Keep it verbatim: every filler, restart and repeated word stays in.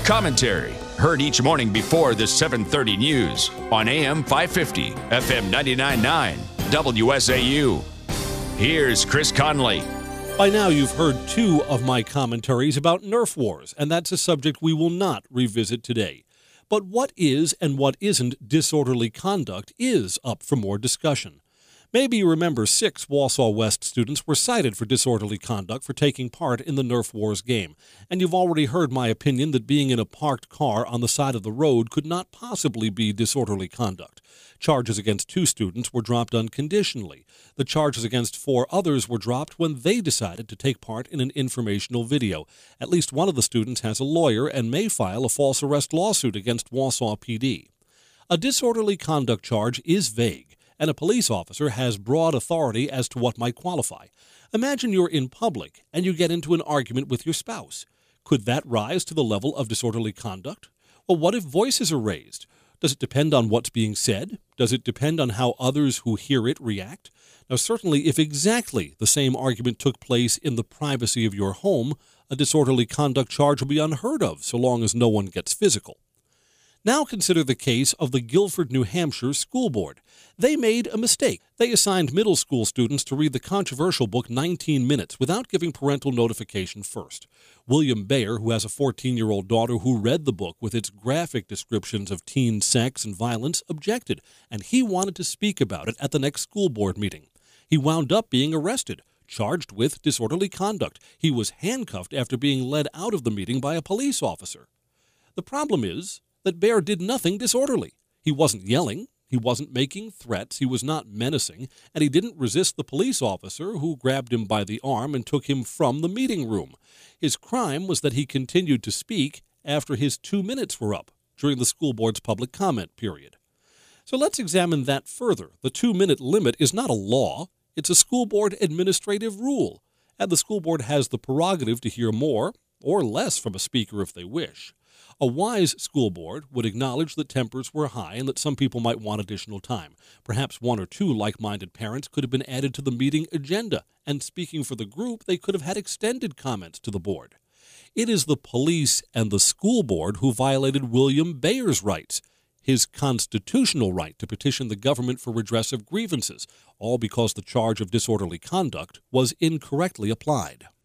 Commentary, heard each morning before the seven thirty news on A M five fifty, F M ninety-nine point nine, W S A U. Here's Chris Conley. By now, you've heard two of my commentaries about Nerf wars, and that's a subject we will not revisit today. But what is and what isn't disorderly conduct is up for more discussion. Maybe you remember six Wausau West students were cited for disorderly conduct for taking part in the Nerf Wars game, and you've already heard my opinion that being in a parked car on the side of the road could not possibly be disorderly conduct. Charges against two students were dropped unconditionally. The charges against four others were dropped when they decided to take part in an informational video. At least one of the students has a lawyer and may file a false arrest lawsuit against Wausau P D. A disorderly conduct charge is vague, and a police officer has broad authority as to what might qualify. Imagine you're in public and you get into an argument with your spouse. Could that rise to the level of disorderly conduct? Well, what if voices are raised? Does it depend on what's being said? Does it depend on how others who hear it react? Now, certainly, if exactly the same argument took place in the privacy of your home, a disorderly conduct charge will be unheard of so long as no one gets physical. Now consider the case of the Guilford, New Hampshire School Board. They made a mistake. They assigned middle school students to read the controversial book nineteen minutes without giving parental notification first. William Bayer, who has a fourteen-year-old daughter who read the book with its graphic descriptions of teen sex and violence, objected, and he wanted to speak about it at the next school board meeting. He wound up being arrested, charged with disorderly conduct. He was handcuffed after being led out of the meeting by a police officer. The problem is that Bayer did nothing disorderly. He wasn't yelling, he wasn't making threats, he was not menacing, and he didn't resist the police officer who grabbed him by the arm and took him from the meeting room. His crime was that he continued to speak after his two minutes were up during the school board's public comment period. So let's examine that further. The two-minute limit is not a law, it's a school board administrative rule, and the school board has the prerogative to hear more or less from a speaker if they wish. A wise school board would acknowledge that tempers were high and that some people might want additional time. Perhaps one or two like-minded parents could have been added to the meeting agenda, and speaking for the group, they could have had extended comments to the board. It is the police and the school board who violated William Bayer's rights, his constitutional right to petition the government for redress of grievances, all because the charge of disorderly conduct was incorrectly applied.